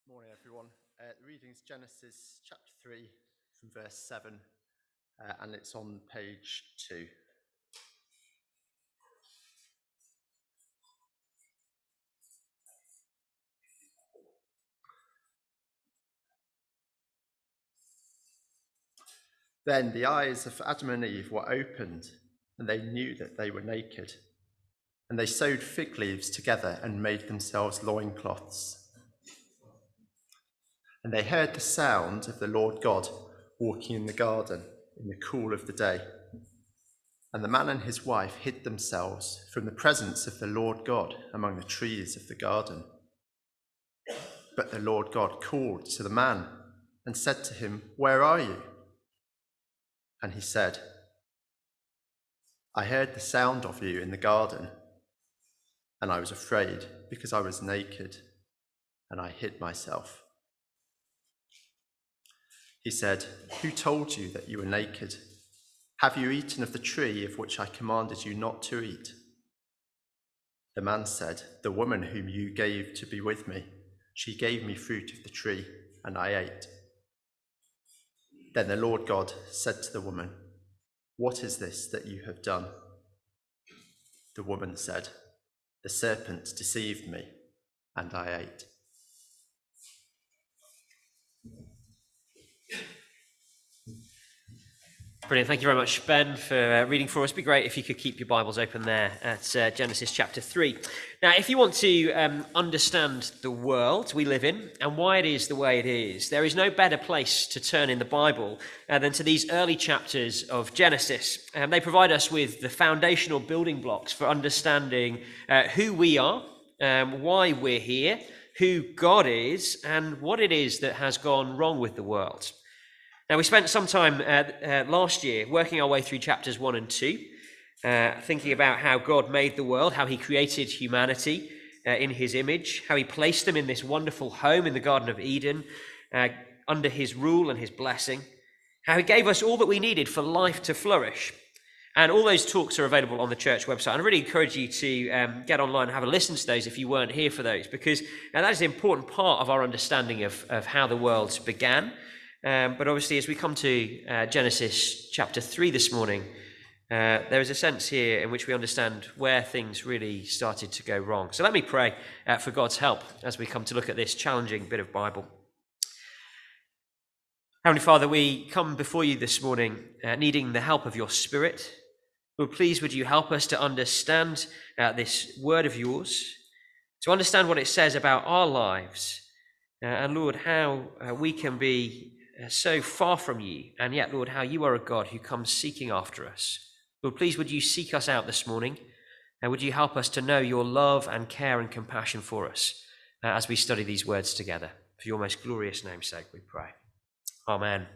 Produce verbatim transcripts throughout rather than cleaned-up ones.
Morning, everyone. Uh, the reading is Genesis chapter three from verse seven, uh, and it's on page two. Then the eyes of Adam and Eve were opened, and they knew that they were naked. And they sewed fig leaves together and made themselves loincloths. And they heard the sound of the Lord God walking in the garden in the cool of the day. And the man and his wife hid themselves from the presence of the Lord God among the trees of the garden. But the Lord God called to the man and said to him, "Where are you?" And he said, "I heard the sound of you in the garden, and I was afraid because I was naked, and I hid myself." He said, "Who told you that you were naked? Have you eaten of the tree of which I commanded you not to eat?" The man said, "The woman whom you gave to be with me, she gave me fruit of the tree, and I ate." Then the Lord God said to the woman, "What is this that you have done?" The woman said, "The serpent deceived me, and I ate." Brilliant. Thank you very much, Ben, for uh, reading for us. It'd be great if you could keep your Bibles open there at uh, Genesis chapter three. Now, if you want to um, understand the world we live in and why it is the way it is, there is no better place to turn in the Bible uh, than to these early chapters of Genesis. Um, they provide us with the foundational building blocks for understanding uh, who we are, um, why we're here, who God is, and what it is that has gone wrong with the world. Now, we spent some time uh, uh, last year working our way through chapters one and two, uh, thinking about how God made the world, how he created humanity uh, in his image, how he placed them in this wonderful home in the Garden of Eden, uh, under his rule and his blessing, how he gave us all that we needed for life to flourish. And all those talks are available on the church website. And I really encourage you to um, get online and have a listen to those if you weren't here for those, because now that is an important part of our understanding of, of how the world began. Um, but obviously, as we come to uh, Genesis chapter three this morning, uh, there is a sense here in which we understand where things really started to go wrong. So let me pray uh, for God's help as we come to look at this challenging bit of Bible. Heavenly Father, we come before you this morning uh, needing the help of your Spirit. Lord, please would you help us to understand uh, this word of yours, to understand what it says about our lives, uh, and Lord, how uh, we can be uh, so far from you, and yet, Lord, how you are a God who comes seeking after us. Lord, please would you seek us out this morning, and would you help us to know your love and care and compassion for us uh, as we study these words together. For your most glorious name's sake, we pray. Amen.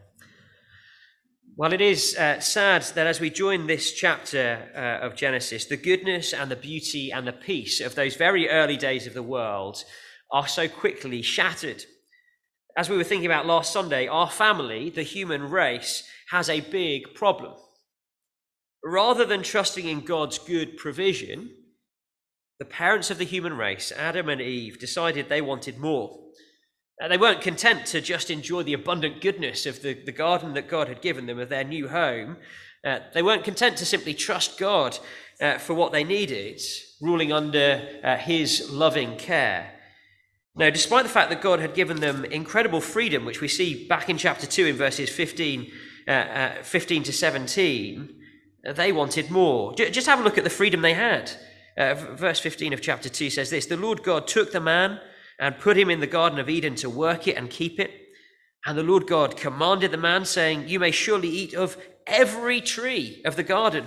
Well, it is uh, sad that as we join this chapter uh, of Genesis, the goodness and the beauty and the peace of those very early days of the world are so quickly shattered. As we were thinking about last Sunday, our family, the human race, has a big problem. Rather than trusting in God's good provision, the parents of the human race, Adam and Eve, decided they wanted more. Uh, they weren't content to just enjoy the abundant goodness of the, the garden that God had given them, of their new home. Uh, they weren't content to simply trust God uh, for what they needed, ruling under uh, his loving care. No, despite the fact that God had given them incredible freedom, which we see back in chapter two in verses fifteen, uh, uh, fifteen to seventeen, uh, they wanted more. J- just have a look at the freedom they had. Uh, verse fifteen of chapter two says this: "The Lord God took the man and put him in the Garden of Eden to work it and keep it. And the Lord God commanded the man, saying, 'You may surely eat of every tree of the garden,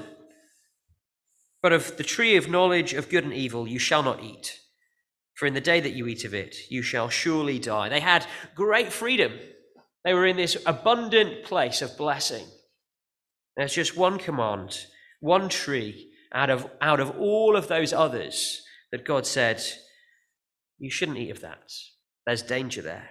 but of the tree of knowledge of good and evil you shall not eat. For in the day that you eat of it, you shall surely die.'" They had great freedom. They were in this abundant place of blessing. There's just one command, one tree out of, out of all of those others that God said, you shouldn't eat of that. There's danger there.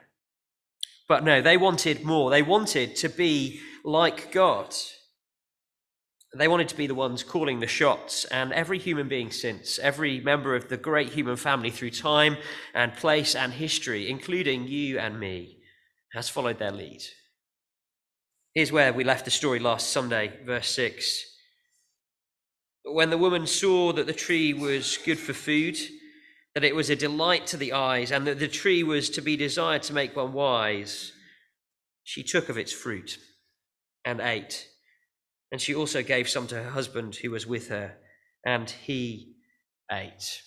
But no, they wanted more. They wanted to be like God. They wanted to be the ones calling the shots, and every human being since, every member of the great human family through time and place and history, including you and me, has followed their lead. Here's where we left the story last Sunday, verse six. When the woman saw that the tree was good for food, that it was a delight to the eyes, and that the tree was to be desired to make one wise, she took of its fruit and ate. And she also gave some to her husband who was with her, and he ate.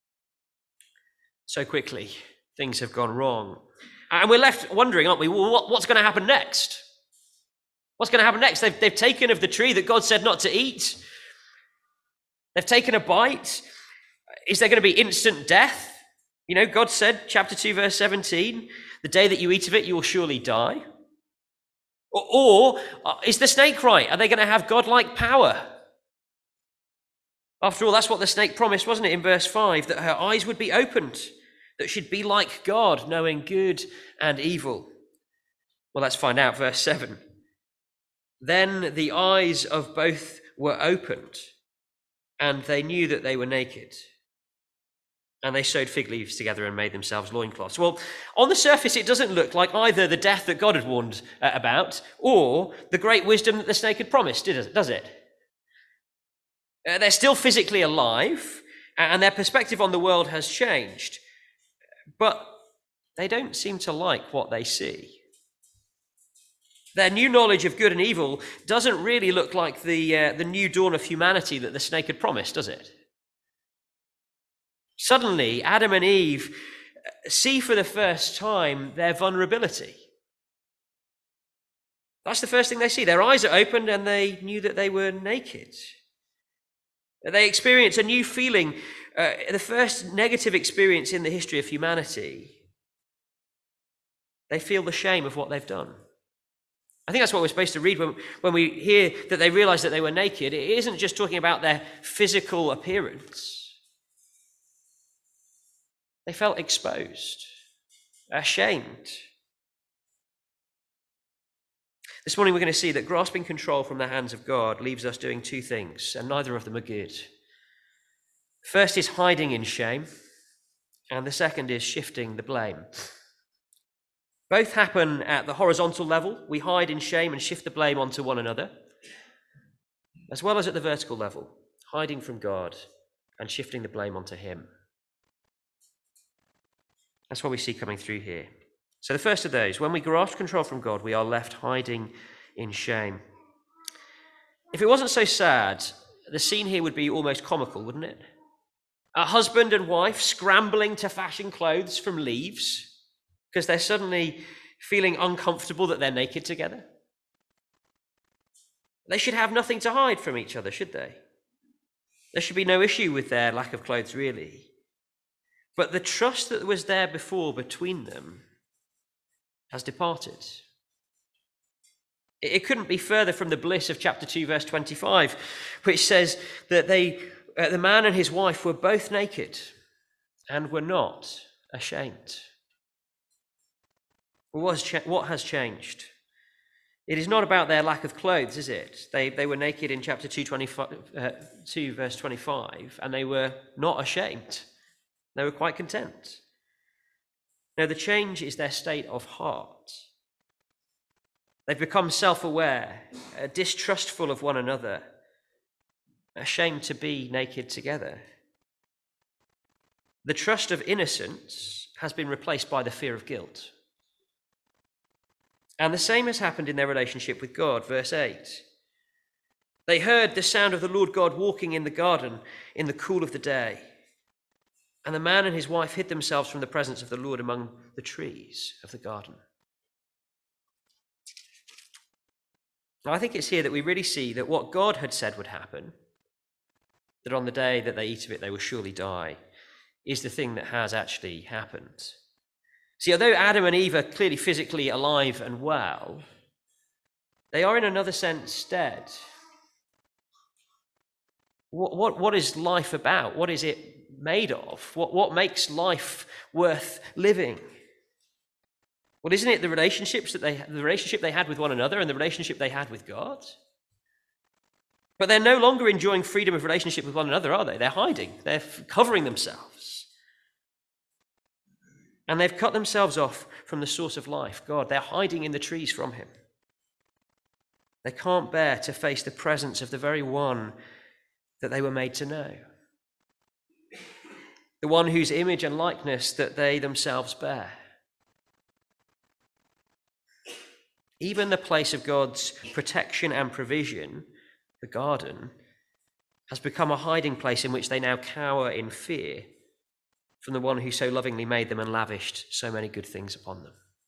So quickly, things have gone wrong. And we're left wondering, aren't we, well, what, what's going to happen next? What's going to happen next? They've, they've taken of the tree that God said not to eat. They've taken a bite. Is there going to be instant death? You know, God said, chapter two, verse seventeen, the day that you eat of it, you will surely die. Or, or uh, is the snake right? Are they going to have godlike power? After all, that's what the snake promised, wasn't it, in verse five, that her eyes would be opened, that she'd be like God, knowing good and evil. Well, let's find out, verse seven. Then the eyes of both were opened, and they knew that they were naked. And they sewed fig leaves together and made themselves loincloths. Well, on the surface, it doesn't look like either the death that God had warned uh, about or the great wisdom that the snake had promised, does it? Uh, they're still physically alive, and their perspective on the world has changed. But they don't seem to like what they see. Their new knowledge of good and evil doesn't really look like the, uh, the new dawn of humanity that the snake had promised, does it? Suddenly, Adam and Eve see for the first time their vulnerability. That's the first thing they see. Their eyes are opened and they knew that they were naked. They experience a new feeling, uh, the first negative experience in the history of humanity. They feel the shame of what they've done. I think that's what we're supposed to read when, when we hear that they realize that they were naked. It isn't just talking about their physical appearance. They felt exposed, ashamed. This morning we're going to see that grasping control from the hands of God leaves us doing two things, and neither of them are good. First is hiding in shame, and the second is shifting the blame. Both happen at the horizontal level. We hide in shame and shift the blame onto one another, as well as at the vertical level, hiding from God and shifting the blame onto him. That's what we see coming through here. So the first of those, when we grasp control from God, we are left hiding in shame. If it wasn't so sad, the scene here would be almost comical, wouldn't it? A husband and wife scrambling to fashion clothes from leaves because they're suddenly feeling uncomfortable that they're naked together. They should have nothing to hide from each other, should they? There should be no issue with their lack of clothes, really. But the trust that was there before between them has departed. It couldn't be further from the bliss of chapter two, verse twenty-five, which says that they, uh, the man and his wife were both naked and were not ashamed. Well, what has, cha- what has changed? It is not about their lack of clothes, is it? They, they were naked in chapter two, twenty-five, uh, two, verse twenty-five, and they were not ashamed. They were quite content. Now, the change is their state of heart. They've become self-aware, uh, distrustful of one another, ashamed to be naked together. The trust of innocence has been replaced by the fear of guilt. And the same has happened in their relationship with God, verse eight. They heard the sound of the Lord God walking in the garden in the cool of the day. And the man and his wife hid themselves from the presence of the Lord among the trees of the garden. Now, I think it's here that we really see that what God had said would happen, that on the day that they eat of it, they will surely die, is the thing that has actually happened. See, although Adam and Eve are clearly physically alive and well, they are in another sense dead. What, what, what is life about? What is it made of? What, what makes life worth living? Well, isn't it the relationships that they, the relationship they had with one another and the relationship they had with God? But they're no longer enjoying freedom of relationship with one another, are they? They're hiding. They're covering themselves. And they've cut themselves off from the source of life, God. They're hiding in the trees from him. They can't bear to face the presence of the very one that they were made to know. The one whose image and likeness that they themselves bear. Even the place of God's protection and provision, the garden, has become a hiding place in which they now cower in fear from the one who so lovingly made them and lavished so many good things upon them.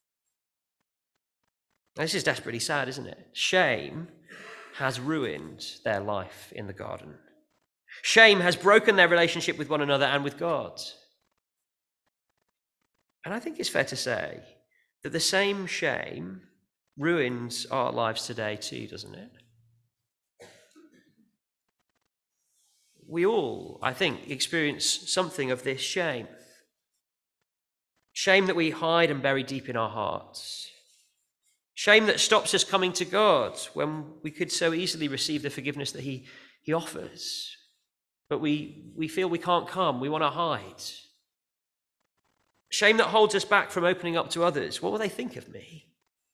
This is desperately sad, isn't it? Shame has ruined their life in the garden. Shame has broken their relationship with one another and with God. And I think it's fair to say that the same shame ruins our lives today too, doesn't it? We all, I think, experience something of this shame. Shame that we hide and bury deep in our hearts. Shame that stops us coming to God when we could so easily receive the forgiveness that he, he offers. But we, we feel we can't come. We want to hide. Shame that holds us back from opening up to others. What will they think of me?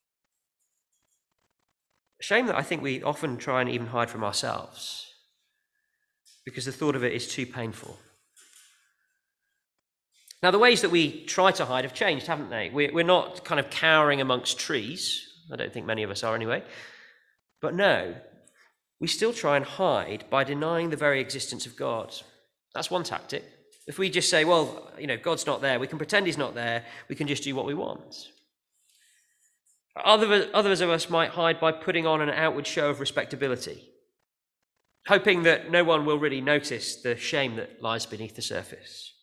Shame that I think we often try and even hide from ourselves because the thought of it is too painful. Now, the ways that we try to hide have changed, haven't they? We're, we're not kind of cowering amongst trees. I don't think many of us are anyway. But no, we still try and hide by denying the very existence of God. That's one tactic. If we just say, well, you know, God's not there, we can pretend he's not there, we can just do what we want. Other, others of us might hide by putting on an outward show of respectability, hoping that no one will really notice the shame that lies beneath the surface.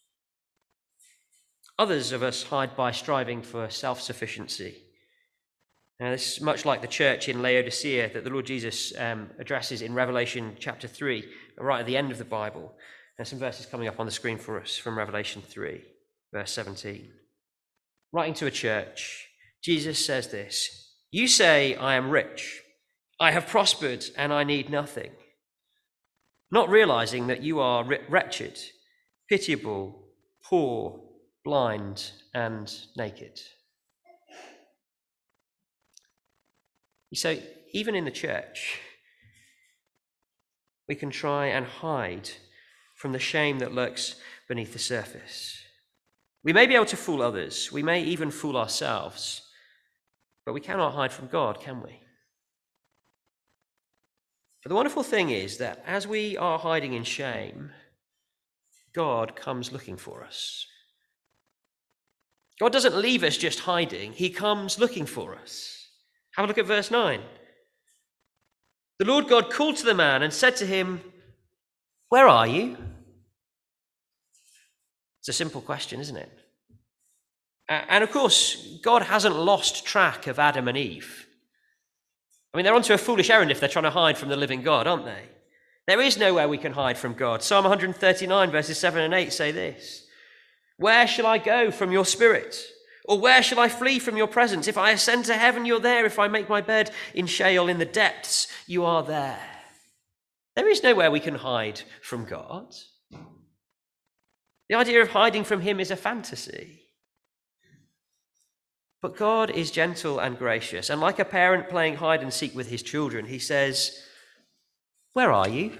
Others of us hide by striving for self-sufficiency. Now, this is much like the church in Laodicea that the Lord Jesus um, addresses in Revelation chapter three, right at the end of the Bible. There's some verses coming up on the screen for us from Revelation three, verse seventeen. Writing to a church, Jesus says this: "You say, I am rich, I have prospered, and I need nothing, not realizing that you are wretched, pitiable, poor, blind, and naked." So even in the church, we can try and hide from the shame that lurks beneath the surface. We may be able to fool others, we may even fool ourselves, but we cannot hide from God, can we? But the wonderful thing is that as we are hiding in shame, God comes looking for us. God doesn't leave us just hiding, he comes looking for us. Have a look at verse nine. The Lord God called to the man and said to him, "Where are you?" It's a simple question, isn't it? And of course, God hasn't lost track of Adam and Eve. I mean, they're onto a foolish errand if they're trying to hide from the living God, aren't they? There is nowhere we can hide from God. Psalm one thirty-nine, verses seven and eight say this: "Where shall I go from your spirit? Or where shall I flee from your presence? If I ascend to heaven, you're there. If I make my bed in Sheol, in the depths, you are there." There is nowhere we can hide from God. The idea of hiding from him is a fantasy. But God is gentle and gracious, and like a parent playing hide and seek with his children, he says, "Where are you?"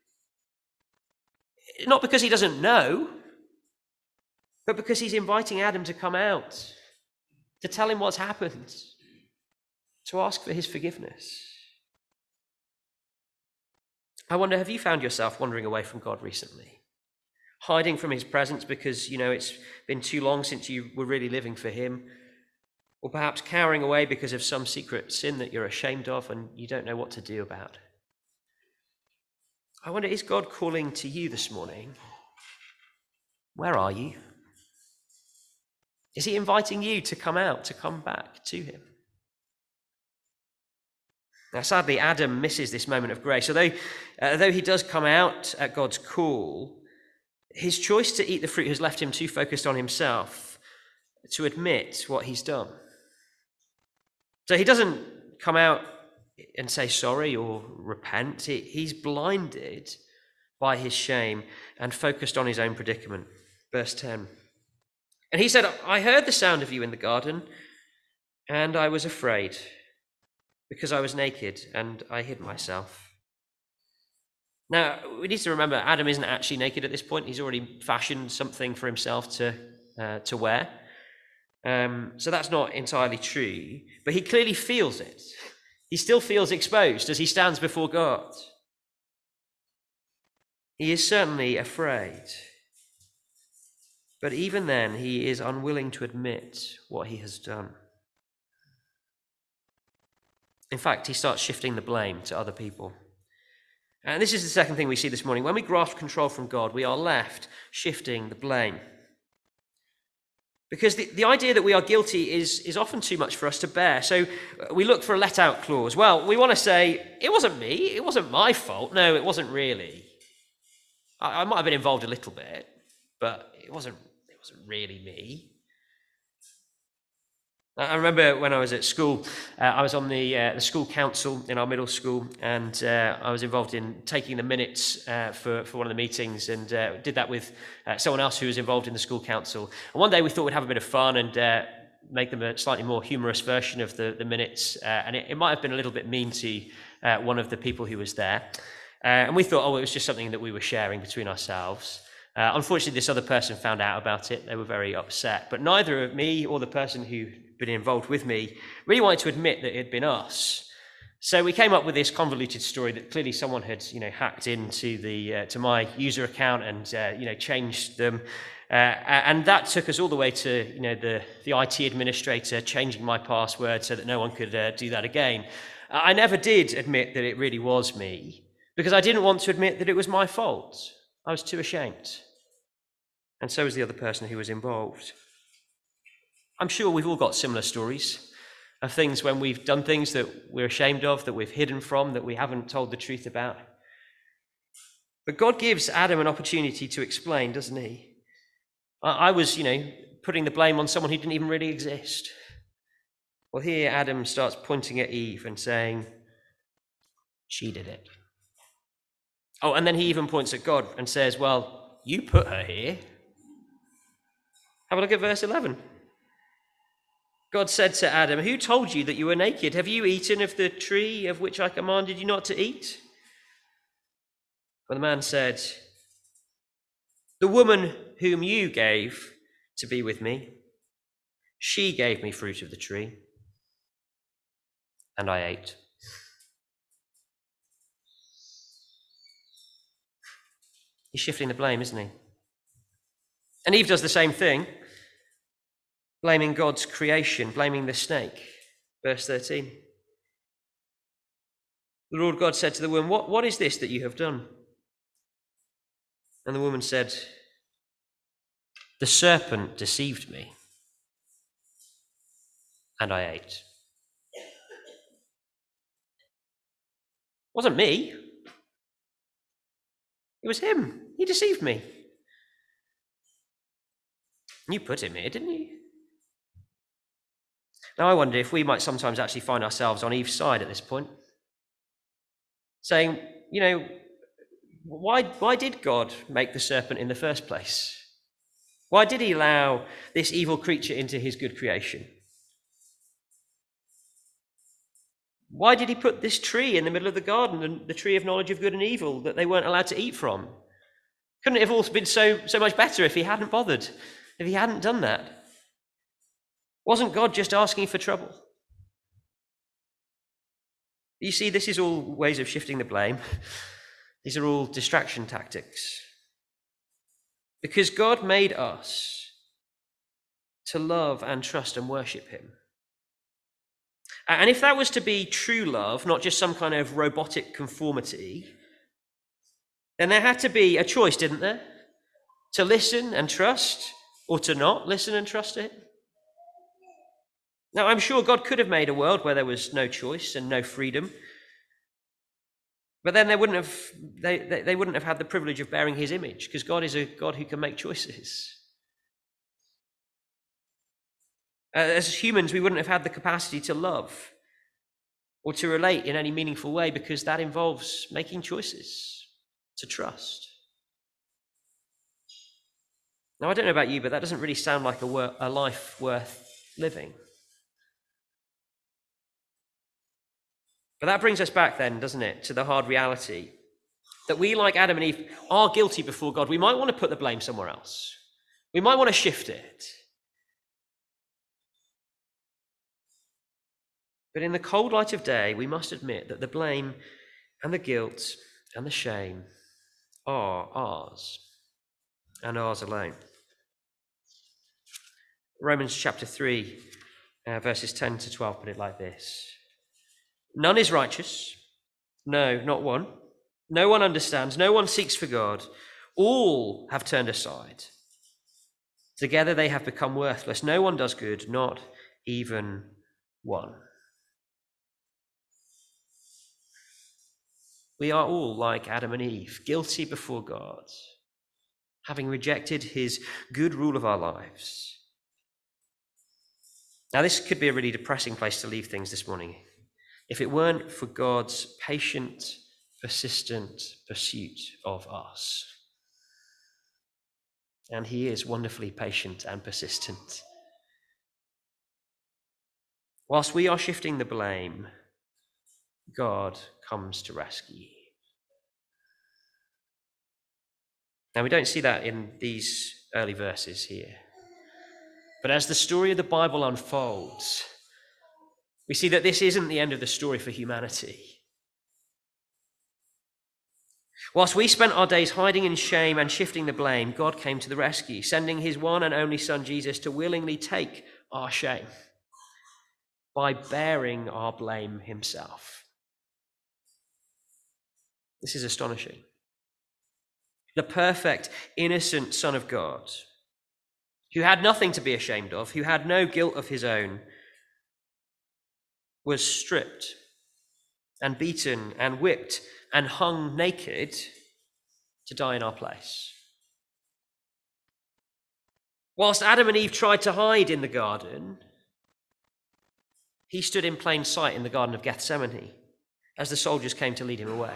Not because he doesn't know, but because he's inviting Adam to come out, to tell him what's happened, to ask for his forgiveness. I wonder, have you found yourself wandering away from God recently? Hiding from his presence because, you know, it's been too long since you were really living for him? Or perhaps cowering away because of some secret sin that you're ashamed of and you don't know what to do about? I wonder, is God calling to you this morning? Where are you? Is he inviting you to come out, to come back to him? Now, sadly, Adam misses this moment of grace. Although, uh, though he does come out at God's call, his choice to eat the fruit has left him too focused on himself to admit what he's done. So he doesn't come out and say sorry or repent. He's blinded by his shame and focused on his own predicament. Verse ten. And he said, I heard the sound of you in the garden, and I was afraid, because I was naked and I hid myself. Now, we need to remember Adam isn't actually naked at this point. He's already fashioned something for himself to, uh, to wear. Um, so that's not entirely true, but he clearly feels it. He still feels exposed as he stands before God. He is certainly afraid. But even then, he is unwilling to admit what he has done. In fact, he starts shifting the blame to other people. And this is the second thing we see this morning. When we grasp control from God, we are left shifting the blame. Because the, the idea that we are guilty is, is often too much for us to bear. So we look for a let-out clause. Well, we want to say, it wasn't me, it wasn't my fault. No, it wasn't really. I, I might have been involved a little bit, but it wasn't, it wasn't really me. I remember when I was at school, uh, I was on the uh, the school council in our middle school, and uh, I was involved in taking the minutes uh, for, for one of the meetings, and uh, did that with uh, someone else who was involved in the school council. And one day we thought we'd have a bit of fun and uh, make them a slightly more humorous version of the, the minutes, uh, and it, it might have been a little bit mean to uh, one of the people who was there. Uh, and we thought, oh, it was just something that we were sharing between ourselves. Uh, unfortunately, this other person found out about it. They were very upset. But neither me or the person who been involved with me really wanted to admit that it had been us. So we came up with this convoluted story that clearly someone had, you know, hacked into the uh, to my user account and uh, you know changed them, uh, and that took us all the way to you know the the I T administrator changing my password so that no one could uh, do that again. I never did admit that it really was me because I didn't want to admit that it was my fault. I was too ashamed, and so was the other person who was involved. I'm sure we've all got similar stories of things when we've done things that we're ashamed of, that we've hidden from, that we haven't told the truth about. But God gives Adam an opportunity to explain, doesn't he? I was, you know, putting the blame on someone who didn't even really exist. Well, here Adam starts pointing at Eve and saying, she did it. Oh, and then he even points at God and says, well, you put her here. Have a look at verse eleven. God said to Adam, who told you that you were naked? Have you eaten of the tree of which I commanded you not to eat? But the man said, the woman whom you gave to be with me, she gave me fruit of the tree, and I ate. He's shifting the blame, isn't he? And Eve does the same thing, blaming God's creation, blaming the snake. Verse thirteen. The Lord God said to the woman, what, what is this that you have done? And the woman said, the serpent deceived me, and I ate. It wasn't me. It was him. He deceived me. You put him here, didn't you? Now, I wonder if we might sometimes actually find ourselves on Eve's side at this point, saying, you know, why, why did God make the serpent in the first place? Why did he allow this evil creature into his good creation? Why did he put this tree in the middle of the garden, the tree of knowledge of good and evil, that they weren't allowed to eat from? Couldn't it have all been so, so much better if he hadn't bothered, if he hadn't done that? Wasn't God just asking for trouble? You see, this is all ways of shifting the blame. These are all distraction tactics. Because God made us to love and trust and worship him. And if that was to be true love, not just some kind of robotic conformity, then there had to be a choice, didn't there? To listen and trust, or to not listen and trust it. Now, I'm sure God could have made a world where there was no choice and no freedom. But then they wouldn't have, they, they, they wouldn't have had the privilege of bearing his image, because God is a God who can make choices. Uh, as humans, we wouldn't have had the capacity to love. or to relate in any meaningful way, because that involves making choices to trust. Now, I don't know about you, but that doesn't really sound like a, wor- a life worth living. But that brings us back then, doesn't it, to the hard reality that we, like Adam and Eve, are guilty before God. We might want to put the blame somewhere else. We might want to shift it. But in the cold light of day, we must admit that the blame and the guilt and the shame are ours, and ours alone. Romans chapter three, uh, verses ten to twelve put it like this. None is righteous, no, not one. No one understands, no one seeks for God. All have turned aside. Together they have become worthless. No one does good, not even one. We are all like Adam and Eve, guilty before God, having rejected his good rule of our lives. Now, this could be a really depressing place to leave things this morning if it weren't for God's patient, persistent pursuit of us. And he is wonderfully patient and persistent. Whilst we are shifting the blame, God comes to rescue. Now, we don't see that in these early verses here. But as the story of the Bible unfolds, we see that this isn't the end of the story for humanity. Whilst we spent our days hiding in shame and shifting the blame, God came to the rescue, sending his one and only Son, Jesus, to willingly take our shame by bearing our blame himself. This is astonishing. The perfect, innocent Son of God, who had nothing to be ashamed of, who had no guilt of his own, was stripped and beaten and whipped and hung naked to die in our place. Whilst Adam and Eve tried to hide in the garden, he stood in plain sight in the Garden of Gethsemane as the soldiers came to lead him away.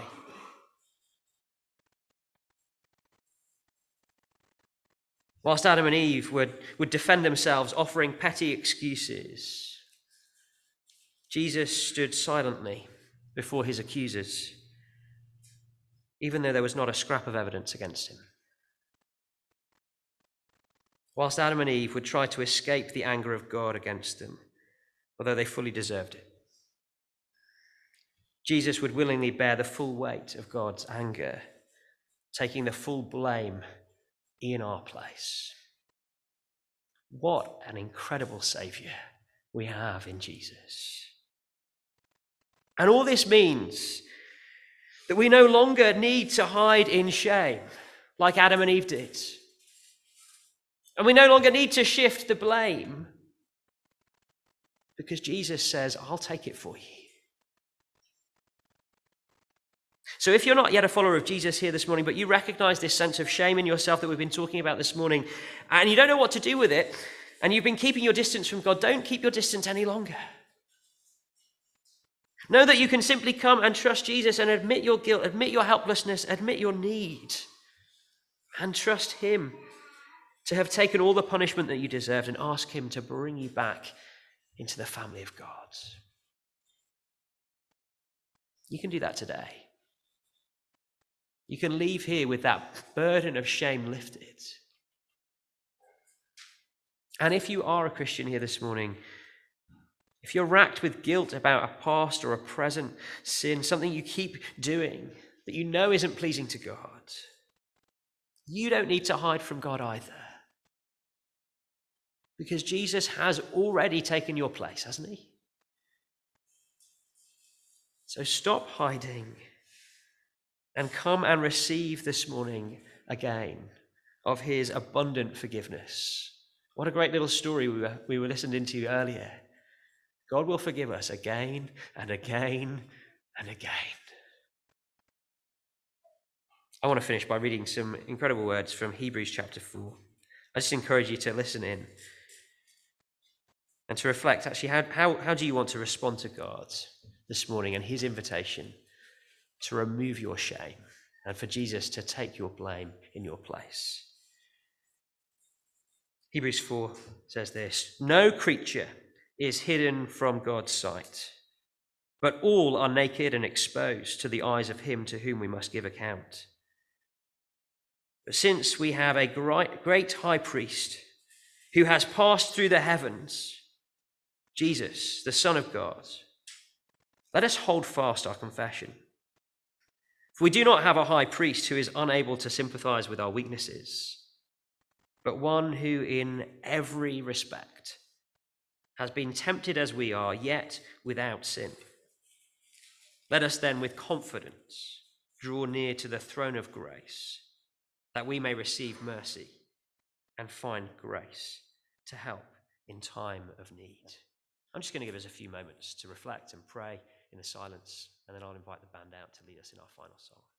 Whilst Adam and Eve would, would defend themselves, offering petty excuses, Jesus stood silently before his accusers, even though there was not a scrap of evidence against him. Whilst Adam and Eve would try to escape the anger of God against them, although they fully deserved it, Jesus would willingly bear the full weight of God's anger, taking the full blame in our place. What an incredible Saviour we have in Jesus. And all this means that we no longer need to hide in shame like Adam and Eve did. And we no longer need to shift the blame because Jesus says, I'll take it for you. So if you're not yet a follower of Jesus here this morning, but you recognize this sense of shame in yourself that we've been talking about this morning, and you don't know what to do with it, and you've been keeping your distance from God, don't keep your distance any longer. Know that you can simply come and trust Jesus and admit your guilt, admit your helplessness, admit your need, and trust him to have taken all the punishment that you deserved and ask him to bring you back into the family of God. You can do that today. You can leave here with that burden of shame lifted. And if you are a Christian here this morning, if you're racked with guilt about a past or a present sin, something you keep doing that you know isn't pleasing to God, you don't need to hide from God either. Because Jesus has already taken your place, hasn't he? So stop hiding and come and receive this morning again of his abundant forgiveness. What a great little story we were, we were listened into earlier. God will forgive us again and again and again. I want to finish by reading some incredible words from Hebrews chapter four. I just encourage you to listen in and to reflect, actually, how, how, how do you want to respond to God this morning and his invitation to remove your shame and for Jesus to take your blame in your place. Hebrews four says this: no creature is hidden from God's sight, but all are naked and exposed to the eyes of him to whom we must give account. But since we have a great high priest who has passed through the heavens, Jesus, the Son of God, let us hold fast our confession. For we do not have a high priest who is unable to sympathize with our weaknesses, but one who in every respect has been tempted as we are, yet without sin. Let us then with confidence draw near to the throne of grace, that we may receive mercy and find grace to help in time of need. I'm just going to give us a few moments to reflect and pray in the silence, and then I'll invite the band out to lead us in our final song.